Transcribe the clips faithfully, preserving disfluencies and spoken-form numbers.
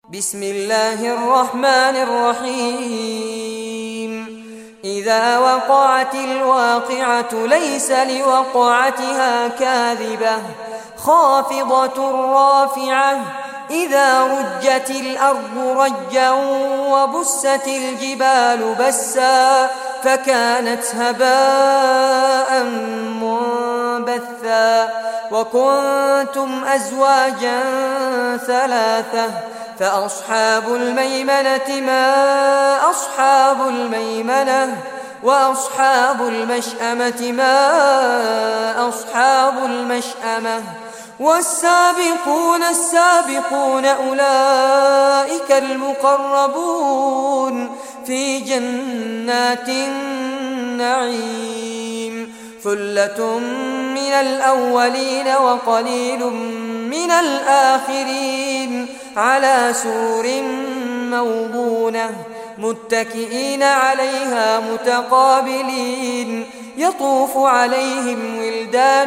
بسم الله الرحمن الرحيم إذا وقعت الواقعة ليس لوقعتها كاذبة خافضة رافعة إذا رجت الأرض رجا وبست الجبال بسا فكانت هباء منبثا وكنتم أزواجا ثلاثة فأصحاب الميمنة ما أصحاب الميمنة وأصحاب المشأمة ما أصحاب المشأمة والسابقون السابقون أولئك المقربون في جنات النعيم ثلة من الأولين وقليل من الآخرين على سور موضونة متكئين عليها متقابلين يطوف عليهم ولدان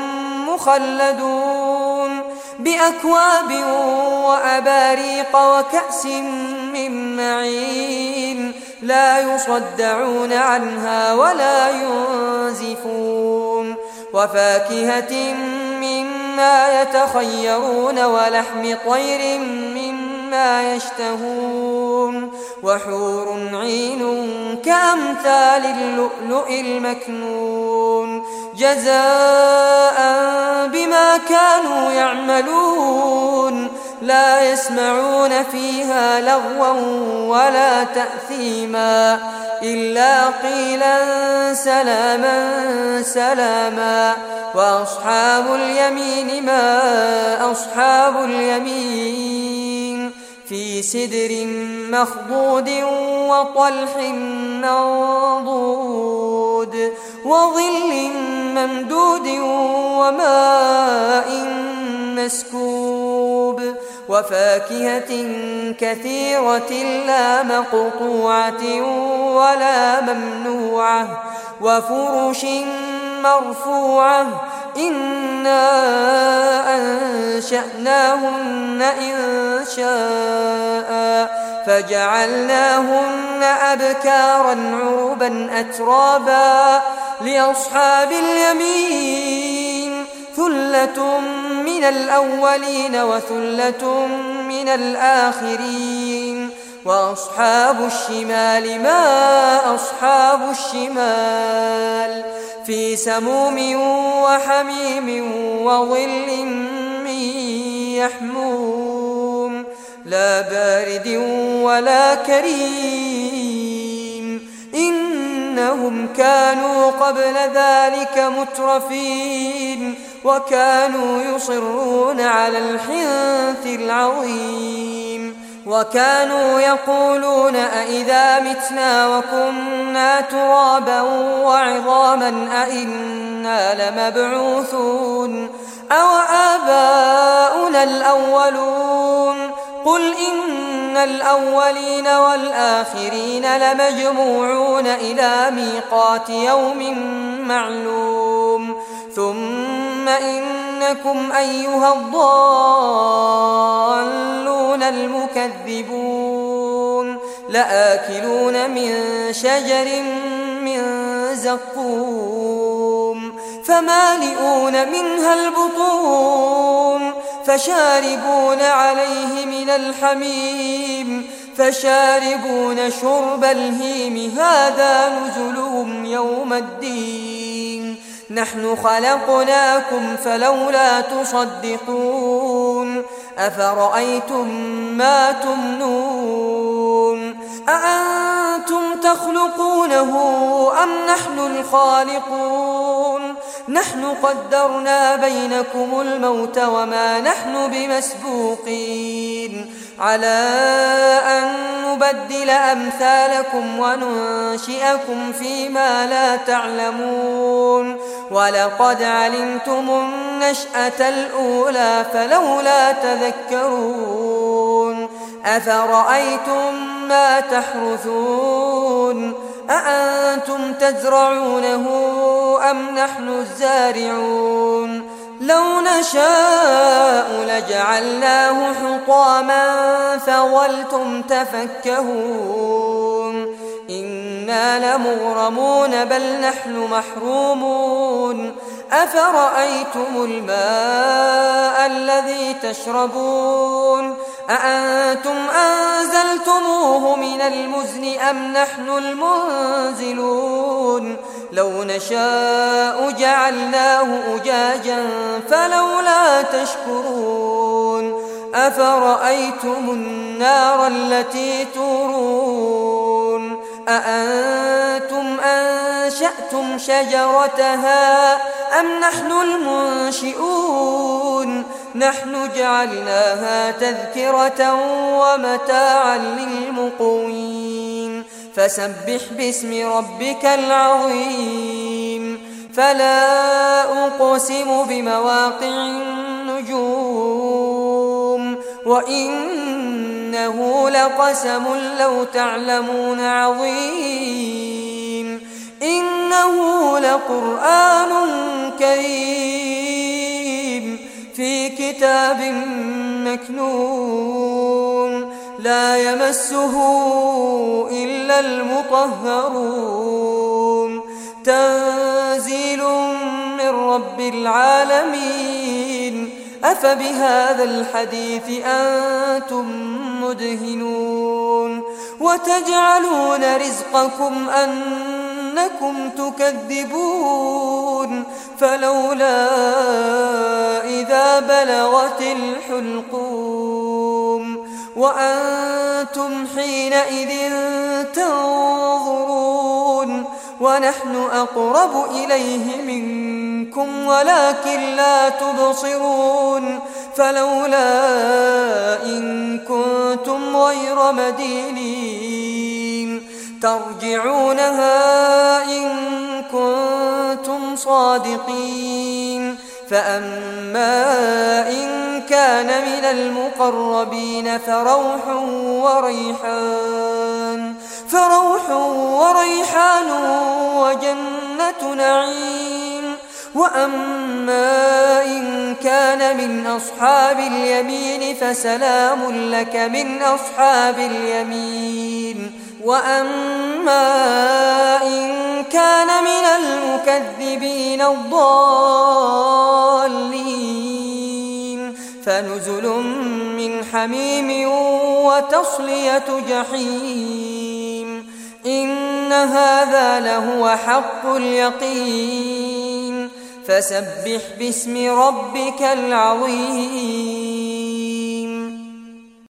مخلدون بأكواب وأباريق وكأس من معين لا يصدعون عنها ولا ينزفون وفاكهة مما يتخيرون ولحم طير مما يشتهون وحور عين كأمثال اللؤلؤ المكنون جزاء بما كانوا يعملون لا يسمعون فيها لغوا ولا تأثيما إلا قيلا سلاما سلاما وأصحاب اليمين ما أصحاب اليمين في سدر مخضود وطلح منضود وظل ممدود وماء مسكوب وفاكهة كثيرة لا مقطوعة ولا ممنوعة وفرش مرفوعة إنا أنشأناهن إن شاء فجعلناهن أبكارا عربا أترابا لأصحاب اليمين ثلة من الأولين وثلة من الآخرين وأصحاب الشمال ما أصحاب الشمال في سموم وحميم وظل من يحموم لا بارد ولا كريم إنهم كانوا قبل ذلك مترفين وكانوا يصرون على الحنث العظيم وكانوا يقولون أئذا متنا وكنا ترابا وعظاما أئنا لمبعوثون أو آباؤنا الأولون قل إن الأولين والآخرين لمجموعون إلى ميقات يوم معلوم ثم إنكم أيها الضالون المكذبون لآكلون من شجر من زقوم فمالئون منها البطون فشاربون عليه من الحميم فشاربون شرب الهيم هذا نزلهم يوم الدين نحن خلقناكم فلولا تصدقون أفرأيتم ما تمنون أأنتم تخلقونه أم نحن الخالقون نحن قدرنا بينكم الموت وما نحن بمسبوقين على أن نبدل أمثالكم وننشئكم فيما لا تعلمون ولقد علمتم النشأة الأولى فلولا تذكرون أفرأيتم ما تحرثون أأنتم تزرعونه أم نحن الزارعون لو نشاء لجعلناه حطاما فظلتم تفكهون إنا لمغرمون بل نحن محرومون أفرأيتم الماء الذي تشربون أأنتم أنزلتموه من المزن أم نحن المنزلون لو نشاء جعلناه أجاجا فلولا تشكرون أفرأيتم النار التي تورون أأنتم أنشأتم شجرتها أم نحن المنشئون نحن جعلناها تذكرة ومتاعا للمقوين فسبح باسم ربك العظيم فلا أقسم بمواقع النجوم وإنه لقسم لو تعلمون عظيم إنه لقرآن كريم في كتاب مكنون لا يمسه إلا المطهرون تنزيل من رب العالمين أفبهذا الحديث أنتم مدهنون وتجعلون رزقكم أنكم تكذبون فلولا إذا بلغت الحلقوم وأنتم حينئذ تنظرون ونحن أقرب إليه منكم ولكن لا تبصرون فلولا إن كنتم غير مدينين ترجعونها إن كنتم صادقين فأما إن كان من المقربين فروح وريحان فروح وريحان وجنة نعيم وأما إن كان من أصحاب اليمين فسلام لك من أصحاب اليمين وأما إن كان من المكذبين الضالين فنزل من حميم وتصلية جحيم إن هذا لهو حق اليقين فسبح باسم ربك العظيم